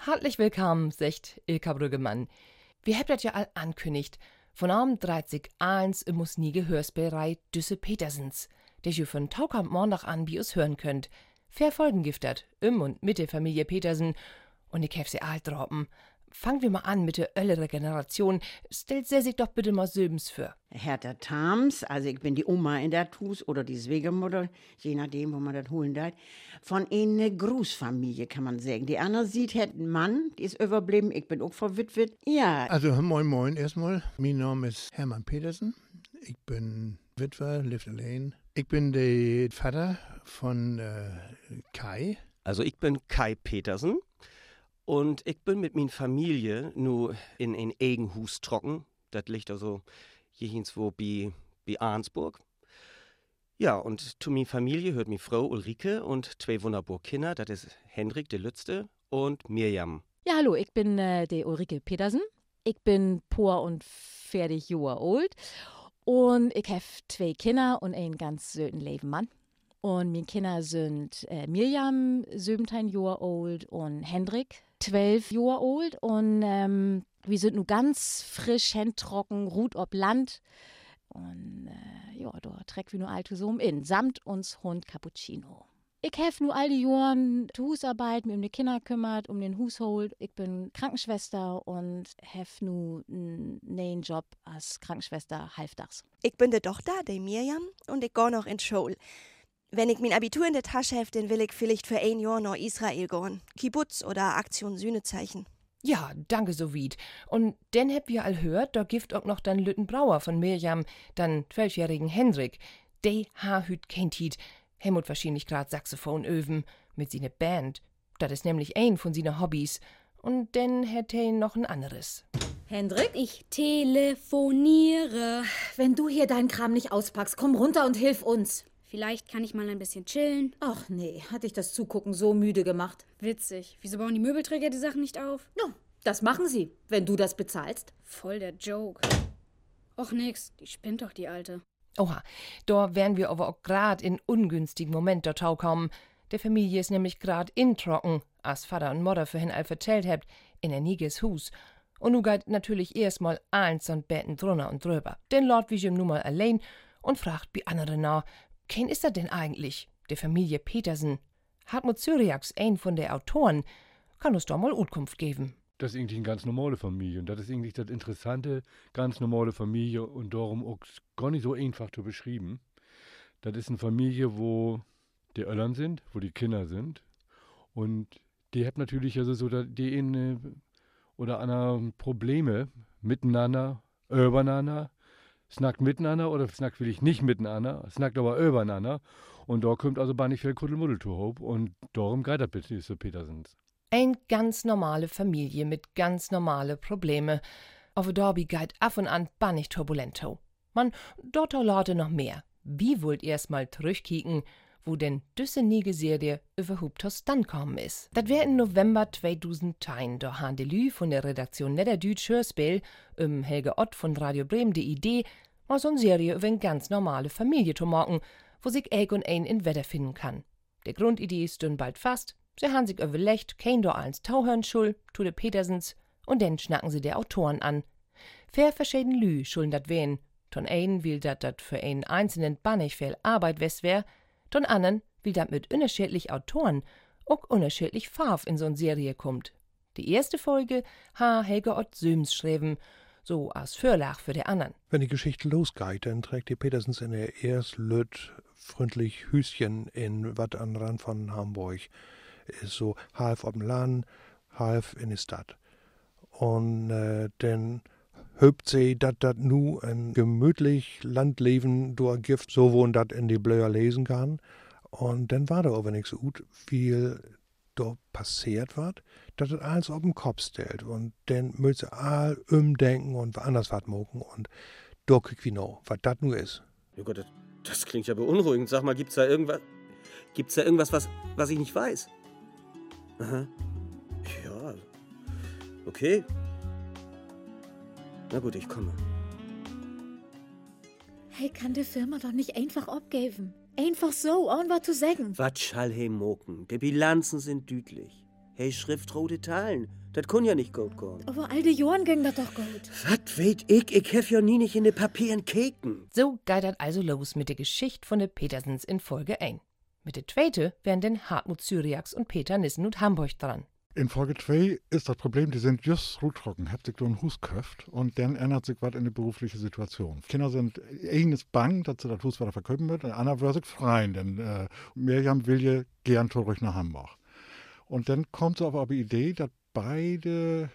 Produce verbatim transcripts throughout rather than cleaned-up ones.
Hartlich willkommen, sagt Ilka Brüggemann. Wir habt das ja all ankündigt. Von Abend dreißig eins im Musnige Hörspielrei Düsse Petersens, der ihr von Taukamp Montag an wie us hören könnt. Verfolgen giftet, im und mit der Familie Petersen. Und ich hef sie alt droppen. Fangen wir mal an mit der älteren Generation. Stellt sie sich doch bitte mal Söbens für. Hertha Tams, also ich bin die Oma in der Hus oder die Schwiegermutter, je nachdem, wo man das holen darf. Von einer Großfamilie kann man sagen. Die andere sieht, hat einen Mann, die ist überblieben, ich bin auch verwitwet. Ja. Also moin moin erstmal. Mein Name ist Hermann Petersen. Ich bin Witwer, lebt allein. Ich bin der Vater von äh, Kai. Also ich bin Kai Petersen. Und ich bin mit min Familie nur in ein Egenhus trocken. Das liegt also hierhinswo bei, bei Arnsburg. Ja, und zu min Familie hört mi Frau Ulrike und zwei wunderbare Kinder. Das ist Hendrik, der Lützte, und Mirjam. Ja, hallo, ich bin äh, die Ulrike Petersen. Ich bin pur und fertig Jahre alt. Und ich habe zwei Kinder und einen ganz süßen lieben Mann. Und meine Kinder sind äh, Mirjam, siebzehn Jahre alt, und Hendrik, zwölf Jahre alt. Und ähm, wir sind nun ganz frisch, händtrocken, ruht ob Land. Und äh, ja, da trägt wir nur all zusammen in, samt uns Hund Cappuccino. Ich helfe nur all die Jahren die Husarbeit, mir um die Kinder kümmert, um den Haushalt. Ich bin Krankenschwester und helfe nur einen neuen Job als Krankenschwester halbtags. Ich bin die Tochter, die Mirjam, und ich gehe noch in die Schule. Wenn ich mein Abitur in der Tasche habe, dann will ich vielleicht für ein Jahr nach Israel gehen. Kibbutz oder Aktion Sühnezeichen. Ja, danke so weit. Und dann habt wir all hört, da gift auch noch dann Lütten Brauer von Mirjam, dann zwölfjährigen Hendrik. Der ha hüt kennt hit. Helmut wahrscheinlich grad Saxophon öven mit seine Band. Das ist nämlich ein von seine Hobbys. Und dann hätte er noch ein anderes. Hendrik? Ich telefoniere. Wenn du hier deinen Kram nicht auspackst, komm runter und hilf uns. Vielleicht kann ich mal ein bisschen chillen. Ach nee, hat dich das Zugucken so müde gemacht. Witzig. Wieso bauen die Möbelträger die Sachen nicht auf? No, das machen sie, wenn du das bezahlst. Voll der Joke. Och nix, die spinnt doch, die Alte. Oha, da wären wir aber auch grad in ungünstigen Moment dort kommen. Der Familie ist nämlich grad in trocken, als Vater und Mutter für hin all vertellt habt, in ein Niges Hus. Und nu geht natürlich erstmal eins und beten drunter und drüber. Denn Lord wie nun mal allein und fragt bei anderen nach, ken ist er denn eigentlich? Der Familie Petersen. Hartmut Cyriax, ein von der Autoren, kann uns doch mal Utkunft geben. Das ist eigentlich eine ganz normale Familie. Und das ist eigentlich das Interessante, ganz normale Familie und darum auch gar nicht so einfach zu beschreiben. Das ist eine Familie, wo die Eltern sind, wo die Kinder sind. Und die hat natürlich also so die eine oder andere Probleme miteinander, übereinander. Snackt miteinander oder snackt will ich nicht miteinander, snackt aber übereinander. Und da kommt also gar nicht viel Kuddelmuddel zu hob. Und darum geht das bitte so Petersens. Ein ganz normale Familie mit ganz normale Probleme. Aber Dorby geht af und an bannig turbulento. Man, dort lade noch mehr. Wie wollt erst mal zurückkicken, wo denn düsse nie Serie überhaupt aus dann kommen ist? Das wär im November zweitausendzehn. Da han de Lü von der Redaktion Niederdütsch Hörspiel, um Helge Ott von Radio Bremen die Idee, mal so eine Serie über eine ganz normale Familie zu machen, wo sich Egg und ein in Wetter finden kann. Der Grundidee ist dann bald fast. Sie han sich überlegt, kein do eins Tauhörn schul, tu de Petersens, und dann schnacken sie der Autoren an. Fair verschieden Lü schulden dat wen. Ton ein will dat dat für einen einzelnen bannig viel Arbeit wes wär, ton annen will dat mit unterschiedlich Autoren auch unterschiedlich Farf in so'n Serie kommt. Die erste Folge ha Helge Ott Söms schreiben, so als Vorlage für die anderen. Wenn die Geschichte losgeht, dann trägt die Petersens in der erst lüt freundlich Hüschen in wat an Rand von Hamburg. Ist so halb auf dem Land, halb in die Stadt. Und äh, dann hübt sie, dass das nu ein gemütlich Landleben durchgift, so wo dat in die Blöer lesen kann. Und dann war da aber nichts so gut, viel da passiert wird, dass das alles auf den Kopf stellt. Und dann müssen sie all umdenken und anders was machen. Und da krieg ich noch, was das nu ist. Oh Gott, das, das klingt ja beunruhigend. Sag mal, gibt's da irgendwas, gibt's da irgendwas, was, was ich nicht weiß? Aha. Ja. Okay. Na gut, ich komme. Hey, kann die Firma doch nicht einfach abgeben. Einfach so, ohne was zu sagen. Was schall he moken? Die Bilanzen sind düdlich. Hey, schriftrote Teilen. Das kun ja nicht gut gehen. Aber all die Jahren ging das doch gut. Was weet ich? Ich hef ja nie nicht in de Papieren keken. So geitert also los mit der Geschichte von de Petersens in Folge eins. Mit der zweite wären denn Hartmut Syriax und Peter Nissen und Hamburg dran. In Folge zwei ist das Problem, die sind just ruttrocken, habt sich durch den Hus köft und dann ändert sich was in der beruflichen Situation. Kinder sind, ein ist bang, dass sie das Hus weiter verkaufen wird, und einer wird sich freien, denn äh, Mirjam will ja gern zurück nach Hamburg. Und dann kommt sie auf die Idee, dass beide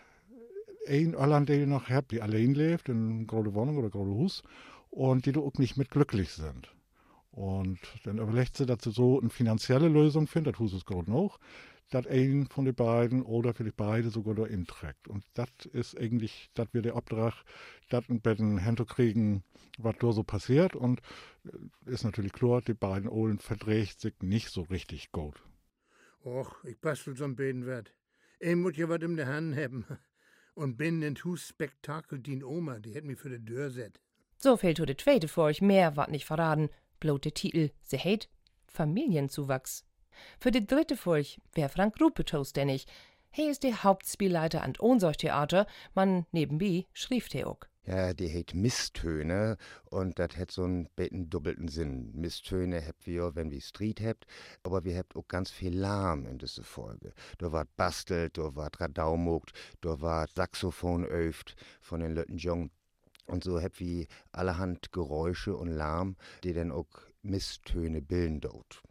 ein Irlandale noch habt, die allein lebt, in große Wohnung oder große Hus, und die da auch nicht mit glücklich sind. Und dann überlegt sie, dass sie so eine finanzielle Lösung findet, das Hus ist groß noch, dass ein von den beiden oder vielleicht beide sogar da inträgt. Und das ist eigentlich, dass wir der Auftrag, das ein bisschen hinzukriegen, was da so passiert. Und ist natürlich klar, die beiden Ohlen verträgt sich nicht so richtig gut. Och, ich bastel so ein Bedenwert. Ein muss ja was in der Hand haben. Und bin in Hus Spektakel die Oma, die hätt mich für die Tür set. So fehlt de zweite für euch, mehr wat nicht verraten. Bloß der Titel, se heit Familienzuwachs. Für die dritte Folge wär Frank Rupe zuständig. He ist der Hauptspielleiter an Ohnsorg-Theater, man nebenbei schrieb der auch. Ja, die heit Misstöne und das hat so einen beten doppelten Sinn. Misstöne habt wir, wenn wir Street habt, aber wir habt auch ganz viel Lärm in dieser Folge. Da wart bastelt, da wart Radaumogt, da wart Saxophon öft von den Leuten Jung. Und so habt wir allerhand Geräusche und Lärm, die dann auch Misstöne bilden dort.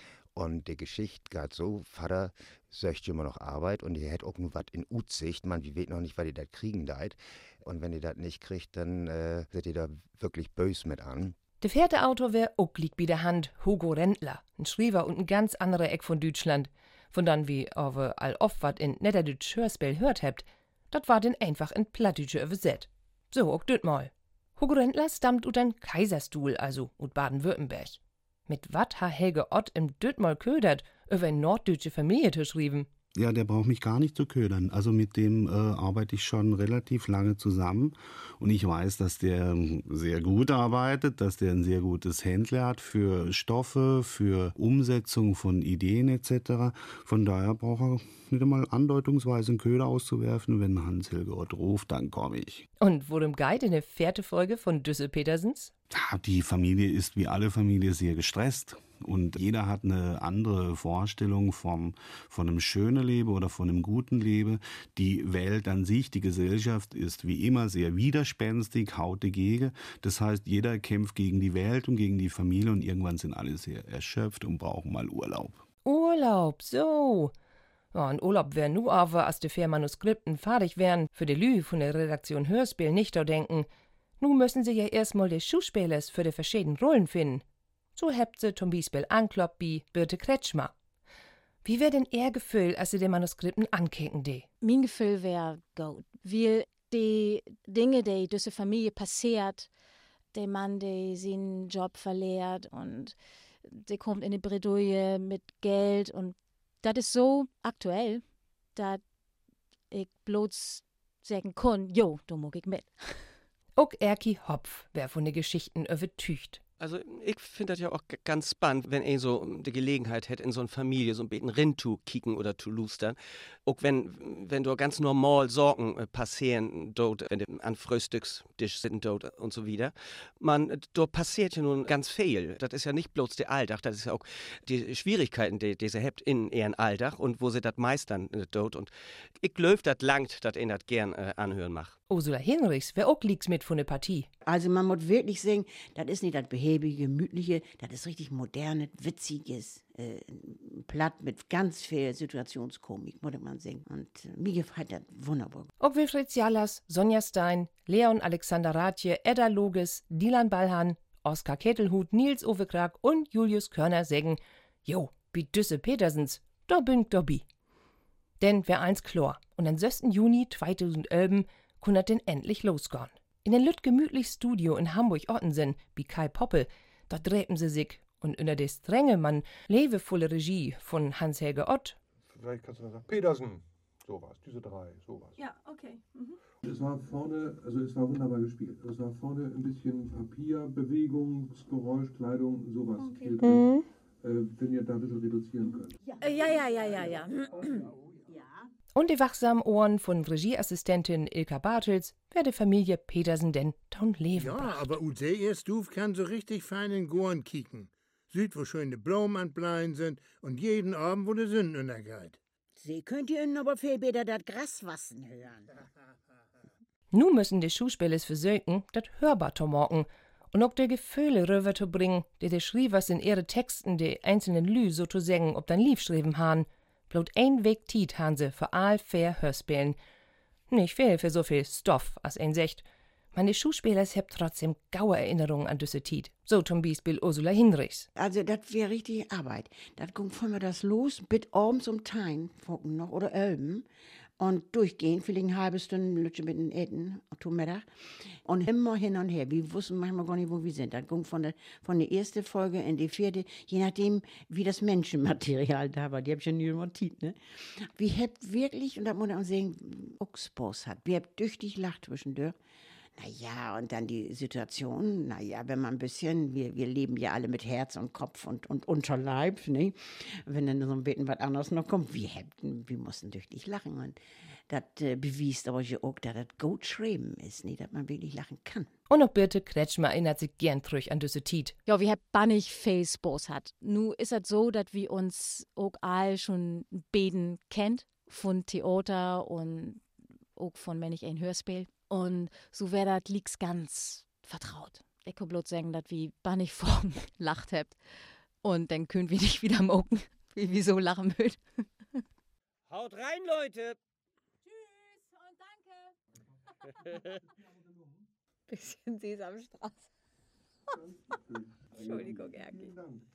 Und die Geschichte geht so, Vater söcht immer noch Arbeit und ihr hätt auch nur was in Utsicht. Man, wir weet noch nicht, was ihr das kriegen deit. Und wenn ihr das nicht kriegt, dann äh, seid ihr da wirklich bös mit an. Der vierte Autor wär auch liegt bei der Hand, Hugo Rendler, ein Schriever und ein ganz anderer Eck von Deutschland. Von dann wie aber all oft wat in Niederdütsch Hörspiel hört habt, dat war denn einfach in Plattdütsche übersetzt. So auch düt mal. Hugo Rendler stammt ut ein Kaiserstuhl, also ut Baden-Württemberg. Mit wat ha Helge Ott im Dütmal ködert, über eine norddeutsche Familie zu schreiben? Ja, der braucht mich gar nicht zu ködern. Also mit dem äh, arbeite ich schon relativ lange zusammen. Und ich weiß, dass der sehr gut arbeitet, dass der ein sehr gutes Händler hat für Stoffe, für Umsetzung von Ideen et cetera. Von daher braucht er nicht einmal andeutungsweise einen Köder auszuwerfen. Wenn Hans-Helge Ott ruft, dann komme ich. Und worum geht in der vierten Folge von Düsse Petersens? Die Familie ist wie alle Familie sehr gestresst. Und jeder hat eine andere Vorstellung vom, von einem schönen Leben oder von einem guten Leben. Die Welt an sich, die Gesellschaft ist wie immer sehr widerspenstig, haut dagegen. Das heißt, jeder kämpft gegen die Welt und gegen die Familie und irgendwann sind alle sehr erschöpft und brauchen mal Urlaub. Urlaub, so. Ja, ein Urlaub wär nu aber, als die vier Manuskripten fertig wären, für die Lü von der Redaktion Hörspiel nicht da denken. Nu müssen sie ja erstmal die Schauspielers für die verschiedenen Rollen finden. So habt sie zum Beispiel ankloppt wie Birte Kretschmer. Wie wär denn ihr Gefühl, als sie die Manuskripten ankicken, die? Mein Gefühl wär gut, weil die Dinge, die diese Familie passiert, der Mann, der seinen Job verliert und der kommt in die Bredouille mit Geld und das ist so aktuell, dass ich bloß sagen kann, jo, da mag ich mit. Auch Erki Hopf wär von den Geschichten übertücht. Also ich finde das ja auch g- ganz spannend, wenn er so die Gelegenheit hätte, in so eine Familie so ein bisschen rein zu kicken oder zu lustern. Auch wenn, wenn da ganz normal Sorgen äh, passieren dort, wenn du an Frühstückstisch sitzen dort und so wieder. Man, da passiert ja nun ganz viel. Das ist ja nicht bloß der Alltag, das ist ja auch die Schwierigkeiten, die, die sie habt in ihren Alltag und wo sie das meistern äh, dort. Und ich glaube, das langt, dass ihr das gern äh, anhören macht. Ursula Hinrichs wär auch liegt mit von der Partie. Also man muss wirklich sagen, das ist nicht das behäbige, gemütliche, das ist richtig modernes, witziges, äh, Platt mit ganz viel Situationskomik, muss man sagen. Und äh, mir gefällt das wunderbar. Auch Wilfried Jallas, Sonja Stein, Leon Alexander Rathje, Edda Loges, Dilan Ballhahn, Oskar Kettelhut, Nils Uwe Krag und Julius Körner sägen, jo, wie Düsse Petersens, da bin ich dabei. Denn wär eins klar, und am sechsten Juni zweitausendelf kunnt denn endlich losgehen. In den lütt gemütlich Studio in Hamburg-Ottensen, wie Kai Poppel, da drehten sie sich und unter der strenge, man lebevolle Regie von Hans-Helge Ott. Vielleicht kannst du dann sagen, Petersen, sowas, diese drei, sowas. Ja, okay. Mhm. Es war vorne, also es war wunderbar gespielt. Es war vorne ein bisschen Papier, Bewegungsgeräusch, Kleidung, sowas. Okay. Viel drin. Äh, wenn ihr da ein bisschen reduzieren könnt. Ja, ja, ja, ja, ja. Und die wachsamen Ohren von Regieassistentin Ilka Bartels werde Familie Petersen denn taun leben Ja, bracht. aber ut der erst Duf kann so richtig fein in Gorn kicken. Süd, wo schöne Blumen an Bleien sind und jeden Abend, wo der Sünden untergeht. Sie könnt ihr ihnen aber viel besser das Gras wassen hören. Nu müssen die Schauspielers versuchen, das hörbar zu machen und auch die Gefühle rüber zu bringen, die die Schriebers in ihre Texten die einzelnen Lü so zu sagen, ob dann lief schreiben han. Bloß ein Weg Tiet han sie für all fair Hörspielen. Nicht viel für so viel Stoff, als ein secht. Meine Schauspielers haben trotzdem gaue Erinnerungen an diese Tiet. So zum Beispiel Ursula Hinrichs. Also, das wäre richtig Arbeit. Das ging von mir das los, bis abends um Tein, gucken noch, oder Elben. Und durchgehen, vielleicht eine halbe Stunde Lütche mit den Etten, zum Mittag. Und immer hin und her. Wir wussten manchmal gar nicht, wo wir sind. Das ging von der, von der ersten Folge in die vierte, je nachdem, wie das Menschenmaterial da war. Die hab ich ja nie notiert, ne? Wir habt wirklich, und da muss man auch sagen, auch Spaß hat. Wir habt tüchtig lacht zwischendurch. Naja, und dann die Situation, naja, wenn man ein bisschen, wir, wir leben ja alle mit Herz und Kopf und, und Unterleib, ne? Wenn dann so ein bisschen was anderes noch kommt, wir hätten, wir mussten tüchtig lachen. Und das äh, bewies aber auch, dass das gut schreiben ist, ne? Dass man wirklich lachen kann. Und auch Birte Kretschmer erinnert sich gern zurück an diese Tiet. Ja, wir haben bannig Facebooks hat. Nu ist es so, dass wir uns auch all schon beden kennt, von Theater und auch von wenn ich ein Hörspiel. Und so wär dat liegt's ganz vertraut. Ich kann bloß sagen, dass wir bannig vorn lacht habt. Und dann können wir nicht wieder moken, wie wir so lachen mögen. Haut rein, Leute! Tschüss und danke! Bisschen Sesamstraße. Entschuldigung, Erki.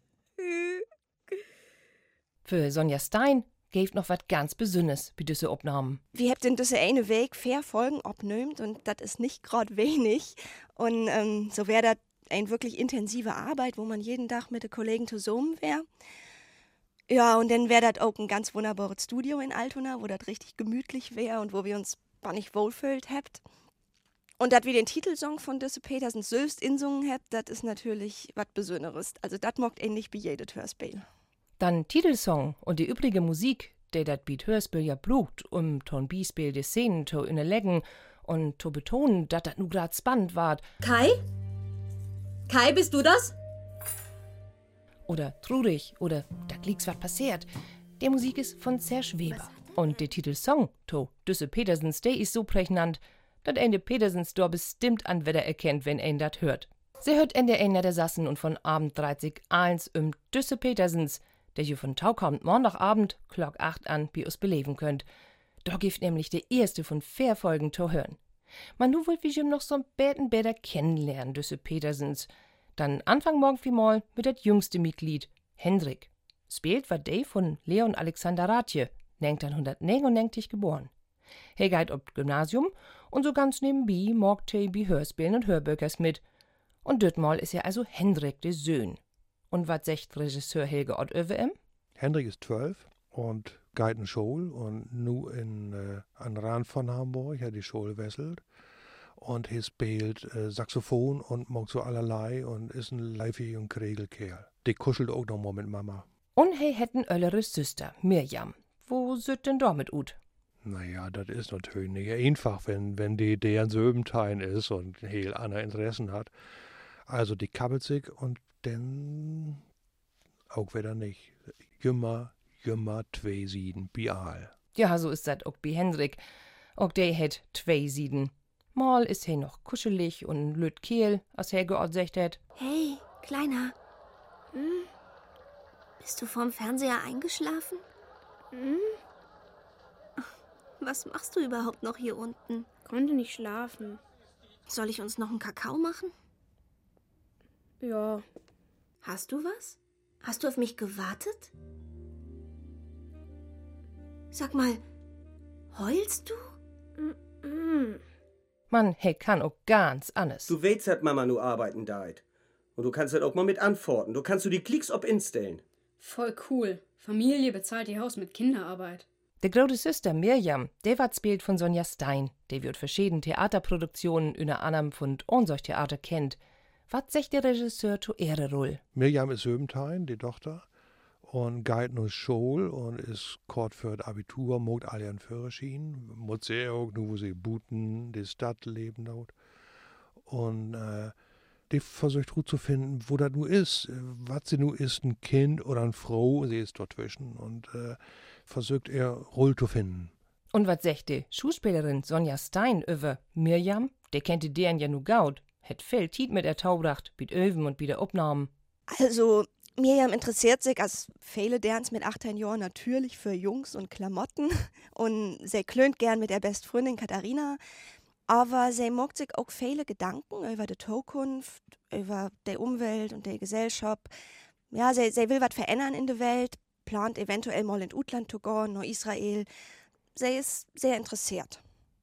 Für Sonja Stein gäf noch was ganz Besonderes bei diese Aufnahmen. Wir habt in diese eine Weg vier Folgen abnehmt und das ist nicht gerade wenig. Und ähm, so wäre das eine wirklich intensive Arbeit, wo man jeden Tag mit den Kollegen zusammen wäre. Ja, und dann wäre das auch ein ganz wunderbares Studio in Altona, wo das richtig gemütlich wäre und wo wir uns bannig wohlfühlt habt. Und dass wir den Titelsong von Düsse Petersen selbst insungen habt, das ist natürlich was Besonderes. Also das mockt ähnlich wie jedes Hörspiel. Dann Titelsong und die übrige Musik, der dat Beat Hörspiel ja blugt, um ton Bispiel die Szenen zu innerlegen und zu betonen, dat dat nu grad spannend ward. Kai? Kai, bist du das? Oder trurig, oder dat liegt's wat passiert. Die Musik ist von Serge Weber. Und der Titelsong, to Düsse Petersens, der ist so prägnant, dat Ende Petersens dor bestimmt an Wetter erkennt, wenn ein dat hört. Sie hört Ende einer der Sassen und von Abend dreißig eins um Düsse Petersens, der ju von Tau kommt Montagabend, Glock acht an, bi us beleben könnt. Da gibt nämlich die erste von vier Folgen zu hören. Man nu wollt wie jim noch so'n beten besser kennenlernen, Düsse Petersens. Dann Anfang morgen wie mal mit dat jüngste Mitglied, Hendrik. Spielt war der von Leon Alexander Rathje, neunzehnhundertneunundneunzig geboren. Er geht ob Gymnasium und so ganz nebenbei morgt er bi Hörspielen und Hörböckers mit. Und dort mal ist er also Hendrik de Söhn. Und was sagt Regisseur Helge Ott über ihm? Hendrik ist zwölf und geht in Schule und nu in äh, an Rand von Hamburg, hat die Schule wesselt. Und er spielt äh, Saxophon und mag so allerlei und ist ein leifiger und Kregelkerl. Die kuschelt auch noch mal mit Mama. Und er hat eine ältere Schwester, Mirjam. Wo süd denn damit ut? Naja, das ist natürlich nicht einfach, wenn, wenn die deren Söbentein ist und heel andere Interessen hat. Also die kabbelt sich und dann auch wieder nicht. Jümmer, jümmer, zwei Sieden, bial. Ja, so ist das auch bei Hendrik. Auch der hat zwei Sieden. Mal ist er noch kuschelig und lüt Kehl, als er geort sagt hat. Hey, Kleiner. Hm? Bist du vorm Fernseher eingeschlafen? Hm? Was machst du überhaupt noch hier unten? Konnte nicht schlafen. Soll ich uns noch einen Kakao machen? Ja. Hast du was? Hast du auf mich gewartet? Sag mal, heulst du? Mm-mm. Mann, hey, kann auch ganz anders. Du weißt, dass Mama nur arbeiten deit. Und du kannst das auch mal mit antworten. Du kannst du die Klicks ob instellen. Voll cool. Familie bezahlt ihr Haus mit Kinderarbeit. Der große Schwester Mirjam, der wird spielt von Sonja Stein. Der wird verschiedene Theaterproduktionen unter anderem von unser Theater kennt. Was sagt der Regisseur zu ihrer Rolle? Mirjam ist Söbentein, die Tochter. und geht nur Schule und ist kurz für das Abitur, mogt alle einen Führerschein, muss sie auch, nur wo sie booten, die Stadt leben dort. Und äh, die versucht gut zu finden, wo das nun ist, was sie nun ist, ein Kind oder eine Frau, sie ist dort zwischen und äh, versucht er Roll zu finden. Und was sagt die Schauspielerin Sonja Stein über Mirjam? Der kennt die deren ja nu gaut, hat viel Tiet mit der Taubracht, mit Öven und bei der Aufnahmen. Also, Mirjam interessiert sich, als viele derens mit achtzehn Jahren natürlich für Jungs und Klamotten und sie klönt gern mit der Bestfreundin Katharina. Aber sie macht sich auch viele Gedanken über die Zukunft, über die Umwelt und die Gesellschaft. Ja, sie, sie will was verändern in der Welt, plant eventuell mal in Utland zu gehen, nach Israel. Sie ist sehr interessiert.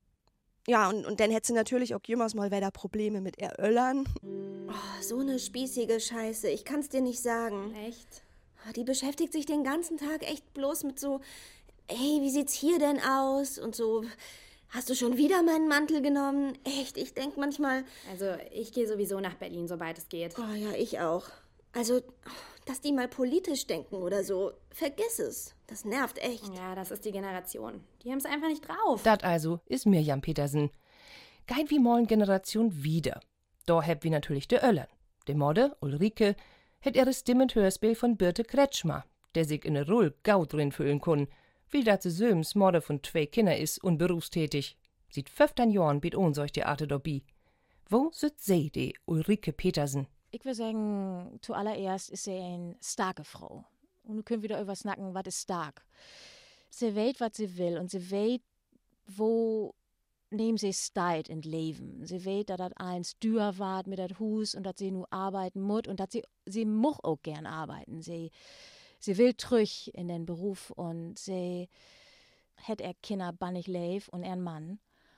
Ja, und, und dann hätte sie natürlich auch jemals mal wieder Probleme mit ihr Öllern. Oh, so eine spießige Scheiße, ich kann's dir nicht sagen. Echt? Die beschäftigt sich den ganzen Tag echt bloß mit so, hey, wie sieht's hier denn aus? Und so, hast du schon wieder meinen Mantel genommen? Echt, ich denk manchmal... Also, ich gehe sowieso nach Berlin, sobald es geht. Oh ja, ich auch. Also, dass die mal politisch denken oder so, vergiss es. Das nervt echt. Ja, das ist die Generation. Die haben's einfach nicht drauf. Dat also ist Mirjam Petersen. Geht wie mollen Generation wieder. Da heb wie natürlich de Öllern. De Modde, Ulrike, het ihre Stimme und Hörspiel von Birte Kretschmer, der sich in ne Roll gau drin fühlen kun, weil dat se Söms Modde von zwei Kinder is und berufstätig. Sieht fünfzehn Jahren biet ohn solch Theater dobi. Wo sit sie, die Ulrike Petersen? Ich würde sagen, zuallererst ist sie eine starke Frau. Und wir können wieder über snacken, was ist stark. Sie weiß, was sie will und sie weiß, wo nehmen sie steht in Leben. Sie weiß, dass das eins dür wart mit das Hus und dass sie nur arbeiten muss und dass sie, sie muss auch gern arbeiten. Sie, sie will trüch in den Beruf und sie hat er Kinder bannig leif und er Mann.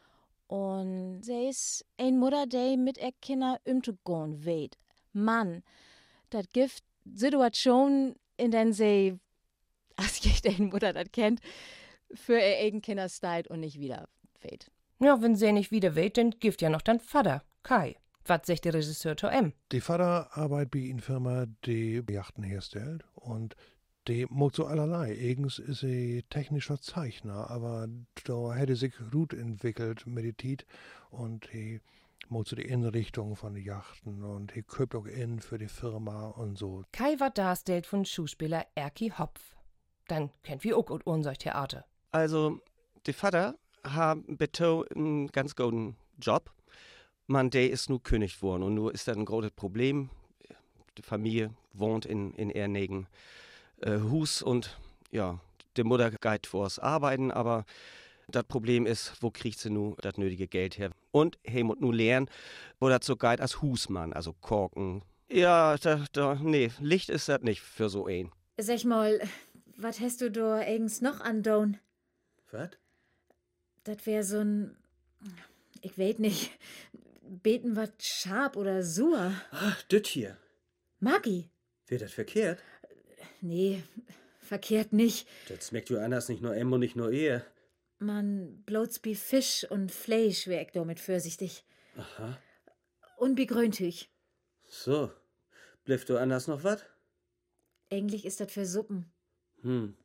Und sie ist ein Mutter, die mit er Kinder umzugehen weet. Mann, das gibt Situationen, in denen sie, als jede Mutter das kennt, für ihr eigen Kinder steht und nicht wieder weet. Ja, wenn sie nicht wieder weet, dann gibt ja noch dein Vater, Kai. Was sagt der Regisseur to em? Die Vater arbeitet bei einer Firma, die Yachten herstellt und die macht so allerlei. Eigens ist sie technischer Zeichner, aber da hätte sich gut entwickelt mit der Zeit und die macht so die Innenrichtung von den Yachten und die köpt auch in für die Firma und so. Kai war darstellt von Schauspieler Erki Hopf. Dann kennt wir auch unser Theater. Also, die Vater haben bitte einen ganz guten Job. Man, der ist nur König geworden und nur ist das ein großes Problem. Die Familie wohnt in, in Ernegen äh, Hus und ja, die Mutter geht vors Arbeiten, aber das Problem ist, wo kriegt sie nun das nötige Geld her? Und hey, muss nun lernen, wo das so geht als Husmann, also Korken. Ja, da, da, nee, Licht ist das nicht für so ein. Sag mal, was hast du da eigens noch andauern? Was? Das wär so ein, ich weet nicht, beten wat scharf oder sur. Ach, das hier. Maggi? Wird das verkehrt? Nee, verkehrt nicht. Das schmeckt ja anders, nicht nur em und nicht nur ehe. Man bloß bi Fisch und Fleisch wär ich damit vorsichtig. Aha. Und bi Gröntüch. So. Bleibt du anders noch wat? Eigentlich ist das für Suppen. Hm.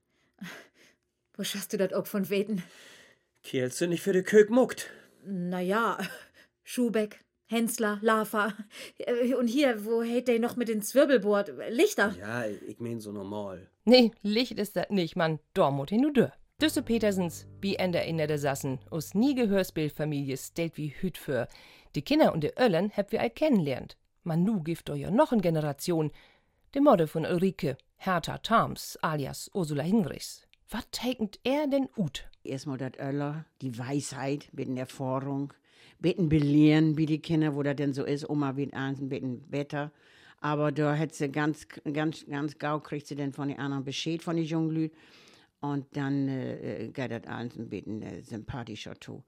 Wo schaffst du das auch von weten? Kehlst du nicht für die Kök muckt? Na ja, Schubeck, Hensler, Lava. Und hier, wo hält der noch mit den Zwirbelboard? Lichter? Ja, ich mein so normal. Nee, Licht ist das nicht, man. Dormut hin du dör. Düsse Petersens, wie Ende in der Sassen, aus nie Gehörspielfamilie stellt wie Hüt für. Die Kinder und die Öllern habt wir all kennenlernt. Man nu gibt euch ja noch eine Generation. Die Modde von Ulrike, Hertha Tharms, alias Ursula Hinrichs. Was teigend er denn ut? Erstmal das Öller, die Weisheit, mit der Erfahrung, bitten belehren, wie die Kinder, wo das denn so ist, Oma wird eins, ein bisschen besser. Aber da hat sie ganz, ganz, ganz gau, kriegt sie dann von den anderen Bescheid von den jungen Leuten. Und dann äh, geht das alles ein bisschen äh, sympathischer zu.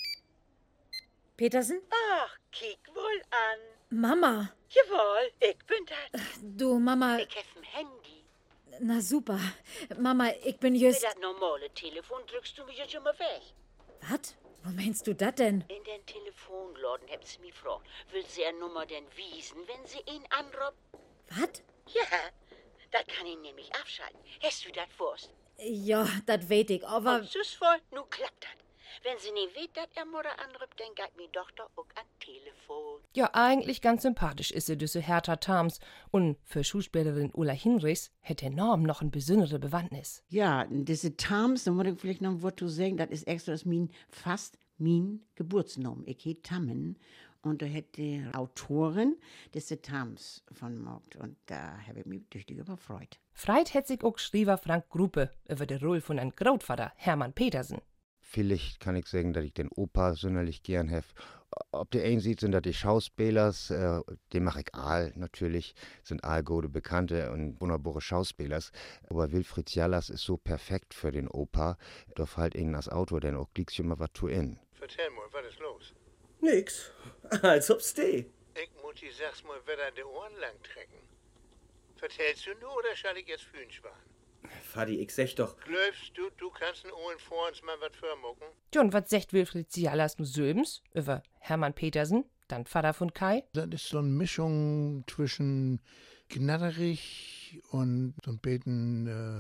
Petersen? Ach, kick wohl an. Mama. Jawohl, ich bin das. Du, Mama. Ich hab ein Handy. Na super. Mama, ich bin just... Mit das normale Telefon drückst du mich jetzt immer weg. Was? Wo meinst du das denn? In den Telefonladen haben sie mich gefragt, will sie eine Nummer denn wiesen, wenn sie ihn anruft? Was? Ja, Das kann ich nämlich abschalten. Hast du das gewusst? Ja, das weet ich, aber... Und süß voll, nu klappt das. Wenn sie nicht weht, dass er Mutter anrübt, dann geht mi Tochter auch an Telefon. Ja, eigentlich ganz sympathisch ist sie, diese Hertha Tams. Und für Schauspielerin Ulla Hinrichs hätte enorm noch eine besondere Bewandtnis. Ja, diese Tams, da muss ich vielleicht noch ein Wort zu sagen, das ist extra das mein, fast mein Geburtsname. Ich heet Tammen. Und da hat die Autorin diese Tams von Mogt. Und da habe ich mich tüchtig überfreut. Freit hätt sich auch Schriever Frank Gruppe über die Rolle von einem Großvater, Hermann Petersen. Vielleicht kann ich sagen, dass ich den Opa sonderlich gern habe. Ob der einen sieht, sind das die Schauspielers, äh, den mache ich all natürlich, sind all gute Bekannte und wunderbare Schauspielers. Aber Wilfried Jallas ist so perfekt für den Opa, da fällt ihnen das Auto, denn auch liegt schon mal was zu in. Vertell mal, was ist los? Nix, als ob's steh. Ich muss die sag's mal wieder an die Ohren lang trecken. Vertellst du nur oder schall ich jetzt fühlen schwan? Fadi, ich sag doch. Glaubst du, du kannst den Ohren vor uns mal was vermucken? John, was sagt Wilfried Jallas nu söbens über Hermann Petersen, dann Vater von Kai? Das ist so eine Mischung zwischen gnadderig und so ein bisschen äh,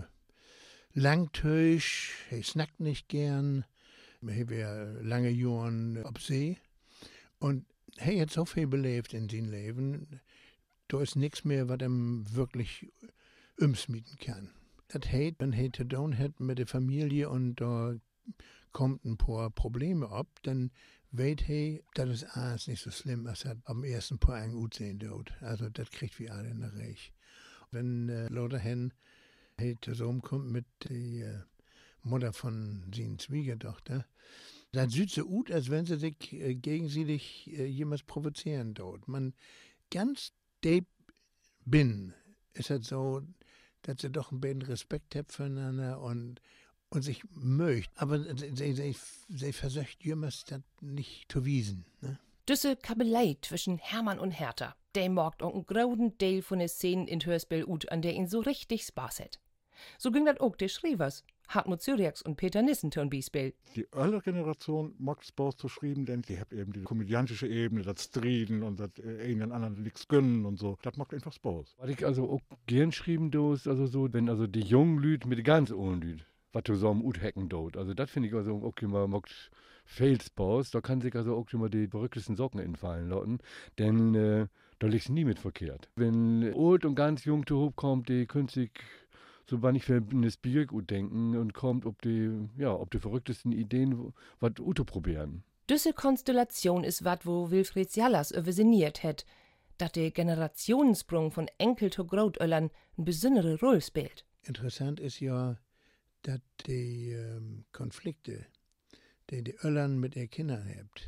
langtöisch. Er snackt nicht gern. Er wär lange Jahren auf See. Und er hat so viel belebt in seinem Leben. Da ist nichts mehr, was ihm wirklich umsmieten kann. Das hat, wenn er zu tun hat mit der Familie und da kommt ein paar Probleme ab, dann weiß er, das ist alles nicht so schlimm, als er am ersten paar Jahren gut sehen dort. Also das kriegt wie alle in der Reich. Wenn äh, Lothar Hen zusammenkommt mit der äh, Mutter von seiner Schwiegertochter, dann sieht sie gut, als wenn sie sich äh, gegenseitig äh, jemals provozieren dort. Man ganz deep bin, ist das so, dass sie doch ein bisschen Respekt hat füreinander und, und sich mögt. Aber sie, sie, sie versucht jemals das nicht zu wiesen. Ne? Düsse Kabelei zwischen Hermann und Hertha, der mag auch einen großen Teil von den Szenen in Hörspiel ut, an der ihn so richtig Spaß hat. So ging das auch der Schrievers, Hartmut Syriax und Peter Nissen tun Biesbill. Die ältere Generation mag Spaß zu schreiben, denn die hat eben die komödiantische Ebene, das Striden und das äh, einen anderen nichts gönnen und so. Das macht einfach Spaß. Was ich also auch gern schreiben dos, also so, wenn also die jungen Lüd mit den ganz alten Lüd, was zusammen uthacken dort. Also das finde ich also auch immer macht viel Spaß. Da kann sich also auch immer die verrücktesten Socken infallen lassen, denn äh, da liegt's nie mit verkehrt. Wenn alt und ganz jung zu hoch kommt, die künstlich so war nicht für das Bier gut denken und kommt ob die, ja, ob die verrücktesten Ideen was Uto probieren. Diese Konstellation ist wat, wo Wilfried Jallas übersiniert hat, dat der Generationensprung von Enkel zu Großöllern eine besondere Rolle spielt. Interessant ist ja, dass die ähm, Konflikte, die die Öllern mit ihren Kindern habt,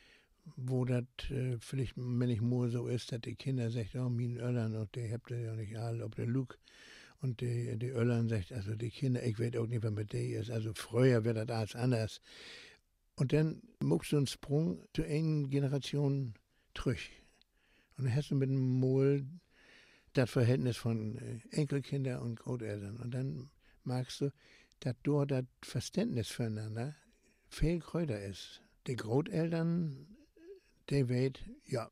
wo das äh, vielleicht, wenn ich mal so ist, dass die Kinder sagen, oh, mein Öllern, und die habt ihr ja nicht alle, ob der Luke. Und die, die Öllern sagt, also die Kinder, ich weiß auch nicht, was mit denen ist. Also früher wäre das alles anders. Und dann machst du einen Sprung zu einer Generation zurück. Und dann hast du mit dem Mol das Verhältnis von Enkelkindern und Großeltern. Und dann merkst du, dass dort das Verständnis füreinander viel größer ist. Die Großeltern, die weit, ja,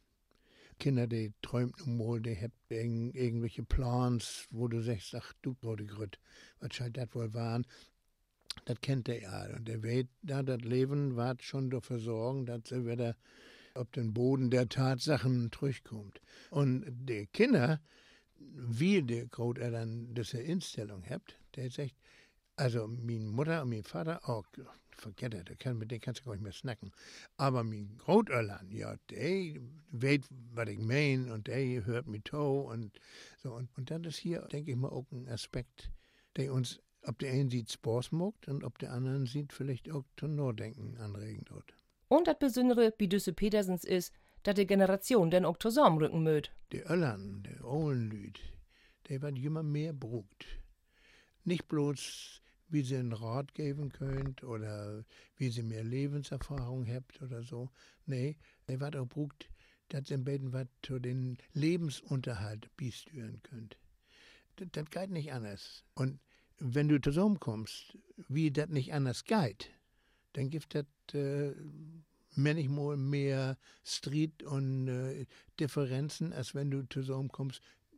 Kinder, die träumen nun mal, die haben irgend, irgendwelche Plans, wo du sagst, ach du Grote Grüt, was soll das wohl waren? Das kennt der ja. Und der weiß, da das Leben wird schon dafür sorgen, dass sie wieder auf den Boden der Tatsachen zurückkommt. Und die Kinder, wie die Großeltern diese Einstellung habt, der sagt, also meine Mutter und mein Vater, oh, vergiss das, kann, mit denen kannst du gar nicht mehr snacken. Aber mein Großeltern, ja, der weiß, was ich meine und der hört mich zu und so. Und, und das ist hier, denke ich mal, auch ein Aspekt, der uns, ob der einen sieht Spaß macht und ob der anderen sieht vielleicht auch zum Nachdenken anregen dort. Und das Besondere bei Düsse Petersens ist, dass die Generation dann auch zusammenrücken mögt. Die Öllern, die ollen Lüd, die wird immer mehr brugt. Nicht bloß, wie sie einen Rat geben könnt oder wie sie mehr Lebenserfahrung habt oder so. Nee, der wird auch brugt, dass sie beiden was zu den Lebensunterhalt beisteuern könnt. Das, das geht nicht anders. Und wenn du zusammenkommst, wie das nicht anders geht, dann gibt das äh, manchmal mehr Streit und äh, Differenzen, als wenn du zusammenkommst,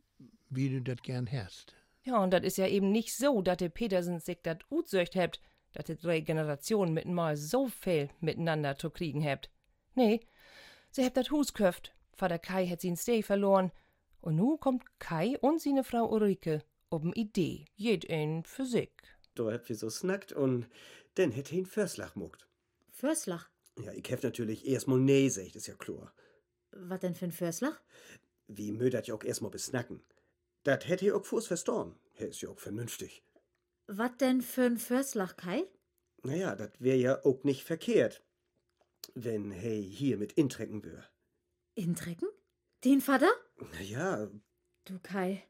wie du das gern hast. Ja, und das ist ja eben nicht so, dass die Petersens sich das utsöcht hebt, dass die drei Generationen mittenmal so viel miteinander zu kriegen hebt. Nee, sie hebt das Hus köft. Vater Kai hat sin Steh verloren. Und nu kommt Kai und seine Frau Ulrike ob n Idee. Jed ein für sich. Da habt wir so snackt und dann hätt ihn Förslach muckt. Förslach? Ja, ich hef natürlich erstmal nee, sech, ist ja klar. Was denn für ein Förslach? Wie mödert ja auch erstmal besnacken. Dat hätt ihr auch fuß verstorn. Er ist ja auch vernünftig. Was denn für ein Förslach, Kai? Naja, dat wär ja auch nicht verkehrt, wenn hey hier mit intrecken wär. Intrecken? Den Vater? Naja. Du, Kai,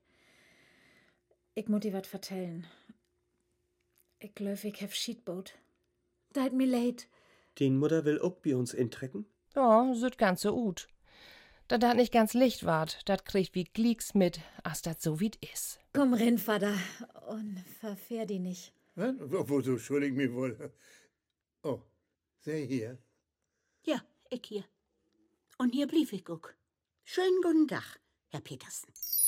ich muss dir was vertellen. Ich glaub, ich hab Schiedboot. Deit mir leid. Den Mutter will auch bei uns intrecken? Ja, süd ganz so gut. Da dat nicht ganz Licht ward, dat kriegt wie Glieks mit, as dat so wie't is. Komm rein, Vater, und verfähr die nicht. Was? Wo, wozu schuld ich mich wohl? Oh, sei hier. Ja, ich hier. Und hier blieb ich auch. Schönen guten Tag, Herr Petersen.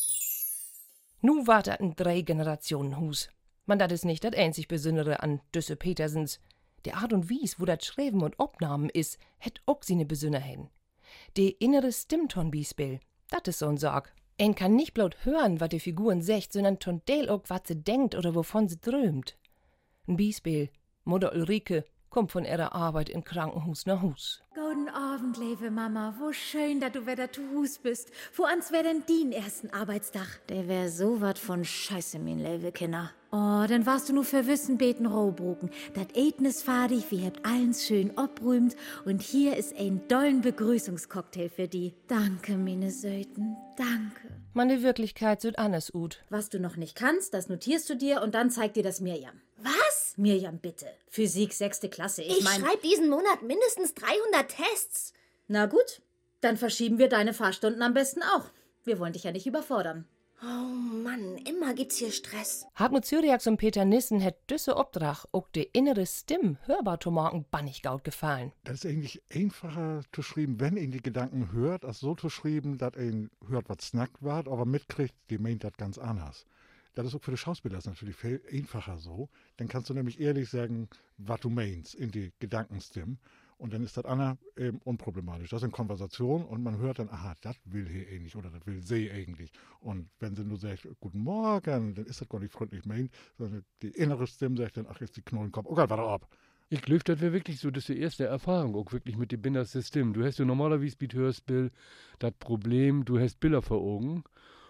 Nu wart dat ein Drei-Generationen-Hus. Man dat is nicht dat einzig Besündere an Düsse Petersens. Der Art und Wies, wo dat Schreiben und Obnahmen is, hätt ook seine Besünderheden. De innere Stimmton Biesbill, dat is so'n Sorg. Ein kann nicht bloß hören, wat de Figuren secht, sondern ton Deel ook, wat se denkt oder wovon se drömt. N Biesbill, Mutter Ulrike, kommt von ihrer Arbeit in Krankenhus nach Hus. Guten Abend, liebe Mama. Wo schön, dass du wieder zu Hus bist. Wo ans wär denn dien ersten Arbeitstag? Der wär so wat von Scheiße, mein liebe Kinder. Oh, dann warst du nur für Wissen beten Rohbroken. Dat Eten ist fertig, wir habt allens schön obrühmt und hier ist ein dollen Begrüßungscocktail für die. Danke, meine Söten, danke. Meine Wirklichkeit süd anders ut. Was du noch nicht kannst, das notierst du dir und dann zeigt dir das Mirjam. Was? Mirjam, bitte. Physik, sechste Klasse. Ich, Ich mein... schreib diesen Monat mindestens dreihundert Tests. Na gut, dann verschieben wir deine Fahrstunden am besten auch. Wir wollen dich ja nicht überfordern. Oh Mann, immer gibt's hier Stress. Hartmut Cyriax und Peter Nissen hätt düsse Obdrach ook de innere Stimm hörbar to morgen bannig gaut gefallen. Das ist eigentlich einfacher zu schreiben, wenn ihn die Gedanken hört, als so zu schreiben, dass ihn hört, was snackt wird, aber mitkriegt, die meint das ganz anders. Das ist auch für die Schauspieler ist natürlich viel einfacher so. Dann kannst du nämlich ehrlich sagen, was du meinst in die Gedankenstimmen. Und dann ist das Anna eben unproblematisch. Das ist eine Konversation und man hört dann, aha, das will hier eigentlich oder das will sie eigentlich. Und wenn sie nur sagt, guten Morgen, dann ist das gar nicht freundlich meint, sondern die innere Stimme sagt dann, ach, jetzt die Knollenkopf, oh Gott, warte ab. Ich glaube, das wäre wirklich so, das ist die erste Erfahrung, auch wirklich mit dem Bindersystem. Du hast ja normalerweise mit Hörspiel das Problem, du hast Bilder vor Augen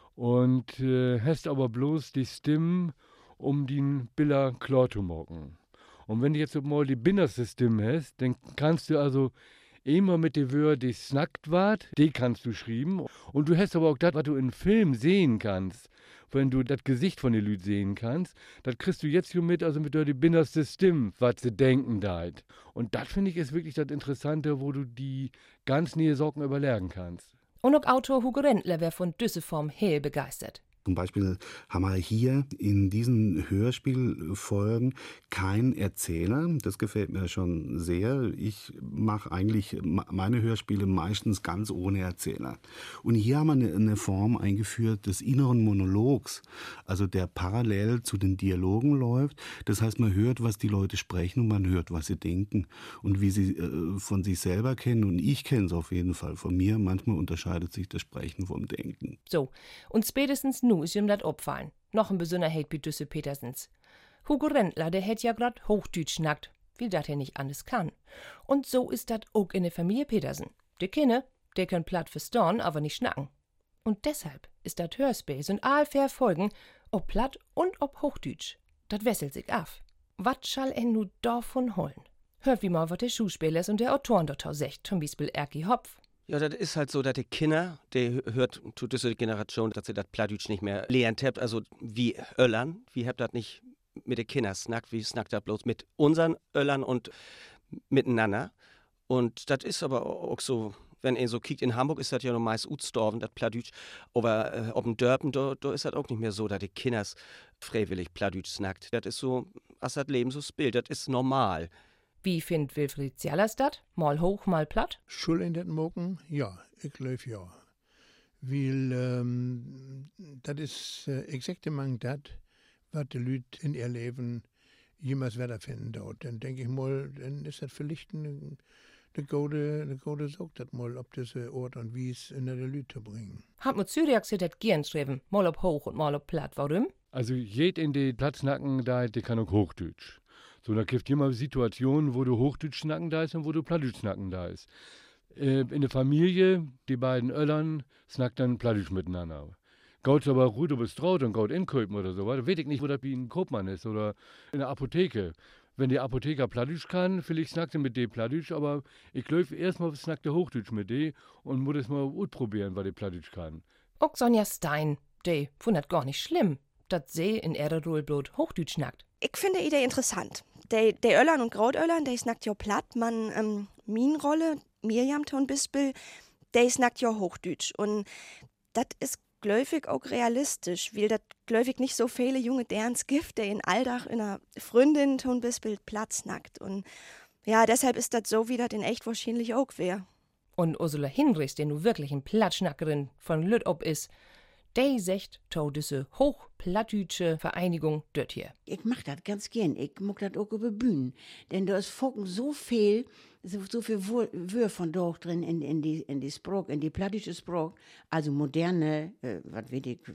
und äh, hast aber bloß die Stimme, um den Bilder klar zu machen. Und wenn du jetzt mal die Bindersystem hast, dann kannst du also immer mit den Wörtern, die snackt wart, die kannst du schreiben. Und du hast aber auch das, was du in Film sehen kannst. Wenn du das Gesicht von den Leuten sehen kannst, das kriegst du jetzt hier mit, also mit der Bindersystem, was sie denken da. Und das finde ich ist wirklich das Interessante, wo du die ganz nähe Sorgen überlernen kannst. Und auch Autor Hugo Rendler wär von Düsseform heel begeistert. Zum Beispiel haben wir hier in diesen Hörspielfolgen keinen Erzähler. Das gefällt mir schon sehr. Ich mache eigentlich meine Hörspiele meistens ganz ohne Erzähler. Und hier haben wir eine, eine Form eingeführt des inneren Monologs, also der parallel zu den Dialogen läuft. Das heißt, man hört, was die Leute sprechen und man hört, was sie denken und wie sie äh, von sich selber kennen. Und ich kenne es auf jeden Fall von mir. Manchmal unterscheidet sich das Sprechen vom Denken. So, und spätestens nu ist ihm dat opfallen. Noch ein Besonderheit bei Düsse Petersens. Hugo Rendler, der hätt ja grad Hochdeutsch schnackt, wie dat er nicht anders kann. Und so ist dat ook in der Familie Petersen. Die Kinder, der können platt verstorn, aber nicht schnacken. Und deshalb ist dat Hörspiel und allfair Folgen, ob platt und ob Hochdeutsch. Dat wesselt sich af. Wat schall er nu davon holen? Hört wie mal, wat der Schauspieler und der Autoren dort secht, zum Beispiel Erki Hopf. Ja, das ist halt so, dass die Kinder, die hört zu dieser Generation, dass sie das Plattdeutsch nicht mehr lernt habt, also wie Öllern, wie habt das nicht mit den Kindern snackt, wie snackt das bloß mit unseren Öllern und miteinander. Und das ist aber auch so, wenn ihr so kiekt, in Hamburg ist das ja noch meist utstorven, das Plattdeutsch, aber äh, auf dem Dörpen, da, da ist das auch nicht mehr so, dass die Kinder freiwillig Plattdeutsch snackt. Das ist so, als das Leben so spielt, das ist normal. Wie findet Wilfried Zierlers dat? Mal hoch, mal platt? Schuld in das Moken? Ja, ich glaub ja. Weil ähm, das ist äh, exakt das, was die Leute in ihr Leben jemals wiederfinden dort. Dann denke ich mal, dann ist das vielleicht eine, eine gute, eine gute Sache, das mal auf diese Ort und Wies in der Leute zu bringen. Hat mit Syriax das gern schreiben, mal ob hoch und mal ob platt, warum? Also jed in die Platznacken da, der kann auch Hochdeutsch. So, da gibt es immer Situationen, wo du Hochdeutsch schnacken da ist und wo du Plattdeutsch schnacken da ist. Äh, in der Familie, die beiden Öllern, snackt dann Plattdeutsch miteinander. Gaut's aber gut, du bist traut und gaut inköpen oder so, da weiß ich nicht, wo das wie ein Koopmann ist oder in der Apotheke. Wenn der Apotheker Plattdeutsch kann, vielleicht snackt er mit dem Plattdeutsch, aber ich glaube, erstmal snackt er Hochdeutsch mit dem und muss es mal gut probieren, weil der Plattdeutsch kann. Auch Sonja Stein, die fand das gar nicht schlimm, dass sie in ihrer Rollbrot Hochdeutsch schnackt. Ich finde die Idee interessant. Die, die Öllern und Grautöllern, die snackt ja platt. Man, ähm, min Rolle, Mirjam ton Bispel, die snackt ja Hochdeutsch. Und das ist gläufig auch realistisch, weil das gläufig nicht so viele junge derns gibt, der in Alldach in einer Freundin ton Bispel platt snackt. Und ja, deshalb ist das so, wie das in echt wahrscheinlich auch wär. Und Ursula Hinrichs, der nu wirklich ein Plattschnackerin von Lütt ob is, die sagt, tau diese hochplattdütsche Vereinigung dort hier. Ich mach das ganz gern. Ich mag das auch über Bühnen. Denn da ist Focken so viel, so, so viel Wör von dort drin in, in die, in die Sprach, in die plattdütsche Sprach. Also moderne, äh, was weiß ich,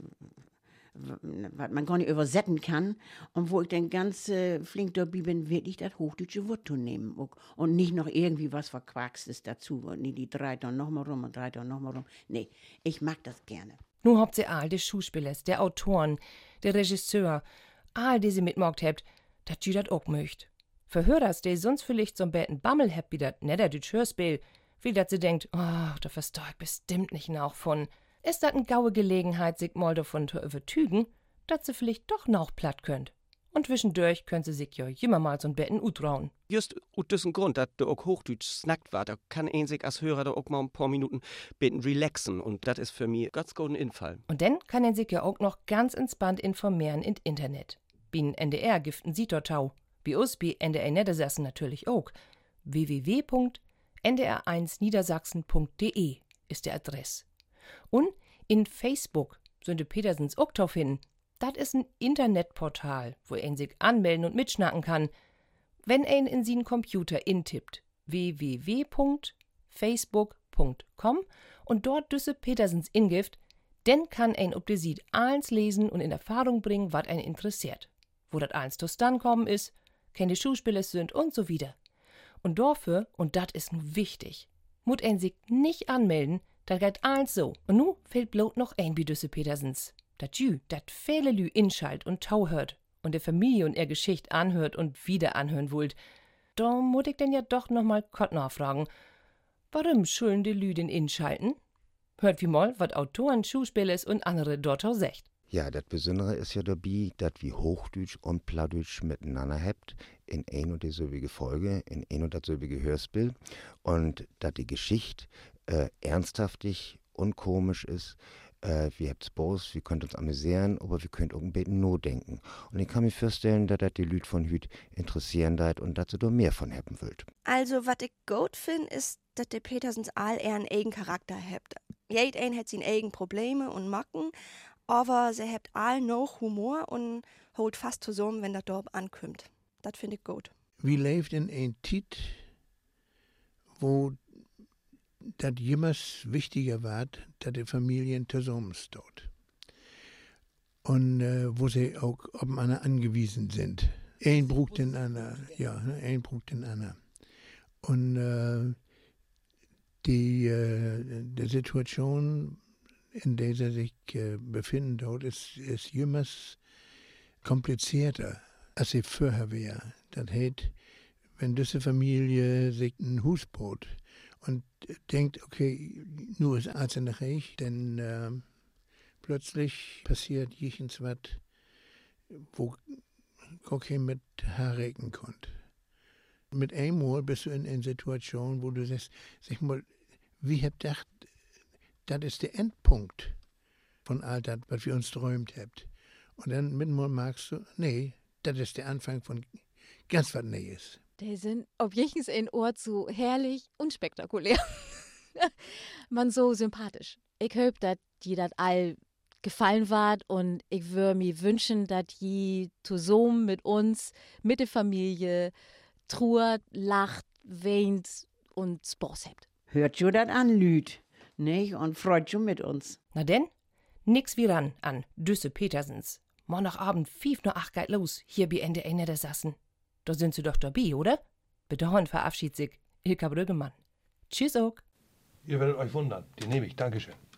was man gar nicht übersetzen kann. Und wo ich dann ganz äh, flink dabei bin, wirklich das hochdeutsche Wort zu nehmen. Und nicht noch irgendwie was Verquaxtes dazu. Und nicht die drei dann nochmal rum und drei dann nochmal rum. Nee, ich mag das gerne. Nu habt sie all die Schauspielers, der Autoren, der Regisseur, all die sie mitmogt habt, dat jü dat auch möcht. Für Hörers, die sonst vielleicht so ein betten Bammel habt wie dat Niederdütsch Hörspiel, wie dat sie denkt, oh, da versteh ich bestimmt nicht noch von. Ist dat n gaue Gelegenheit, sich mal davon zu übertügen, dat sie vielleicht doch noch platt könnt. Und zwischendurch können sie sich ja immer mal so ein Betten utrauen. Just aus diesem Grund, dass du auch Hochdeutsch snackt war, da kann ein sich als Hörer da auch mal ein paar Minuten beten relaxen. Und das ist für mich ganz gut ein Infall. Und dann kann er sich ja auch noch ganz entspannt informieren im Internet. Bin N D R giften sie dort tau. Bei uns, bei N D R Niedersachsen natürlich auch. w w w punkt n d r eins niedersachsen punkt d e ist der Adress. Und in Facebook sind die Petersens auch drauf hin. Das ist ein Internetportal, wo ein sich anmelden und mitschnacken kann. Wenn ein in seinen Computer intippt, w w w punkt facebook punkt com und dort düsse Petersens ingift, dann kann ein ob die sieht eins lesen und in Erfahrung bringen, was einen interessiert. Wo das eins dann kommen ist, keine Schauspieler sind und so wieder. Und dafür, und das ist nun wichtig, muss ein sich nicht anmelden, das geht eins so. Und nu fehlt bloß noch ein bei düsse Petersens. Dat jü, dat viele Lü inschalt und tau hört und der Familie und ihr Geschicht anhört und wieder anhören wollt, da muss ich denn ja doch noch mal Gott nachfragen, warum schulden die Lü den inschalten? Hört wie mal, wat Autoren, Schauspielers und andere dort auch secht. Ja, das Besondere ist ja dabei, dass wir Hochdeutsch und Plattdeutsch miteinander habt in ein und dieselbe Folge, in ein und dasselbe Hörspiel und dass die Geschichte äh, ernsthaftig und komisch ist. Äh, wir habt Spaß, wir könnt uns amüsieren, aber wir könnt auch ein bisschen nur denken. Und ich kann mir vorstellen, dass das die Leute von Hüt interessieren dat und dass ihr da mehr von haben wollt. Also, was ich gut finde, ist, dass die Petersens all eher einen eigenen Charakter habt. Jeder ein hat seine eigenen Probleme und Macken, aber sie habt all noch Humor und holt fast zusammen, wenn das dort ankommt. Das finde ich gut. Wir lebt in ein Tit, wo das jemals wichtiger war, dass die Familien zusammenstehen. Und äh, wo sie auch aufeinander angewiesen sind. Ein braucht den anderen, ja, ein braucht den anderen. Und äh, die, äh, die Situation, in der sie sich äh, befinden dort, ist, ist jemals komplizierter, als sie vorher wäre. Das heißt, wenn diese Familie sich ein Haus baut und denkt, okay, nur ist Arzt in der Reich, dann äh, plötzlich passiert jichens was, wo gar kein mit herregen konnte. Mit einmal bist du in einer Situation, wo du sagst, sag mal, wie habt ihr gedacht, das ist der Endpunkt von all das, was wir uns träumt habt. Und dann mit einmal merkst du, nee, das ist der Anfang von ganz was Neues. Die sind ob jechens ein Ort so herrlich und spektakulär. Man so sympathisch. Ich hoffe, dass die das all gefallen ward und ich würde mir wünschen, dass die zusammen mit uns, mit der Familie, truert, lacht, weint und Spaß habt. Hört jo dat an, Lüd, nicht? Und freut jo mit uns. Na denn? Nix wie ran an Düsse Petersens. Montagabend fief nur acht geht los, hier bei Ende einer der Sassen. Da sind sie doch dabei, oder? Bedauernd verabschiedet sich Ilka Brüggemann. Tschüss auch. Ihr werdet euch wundern. Die nehme ich. Dankeschön.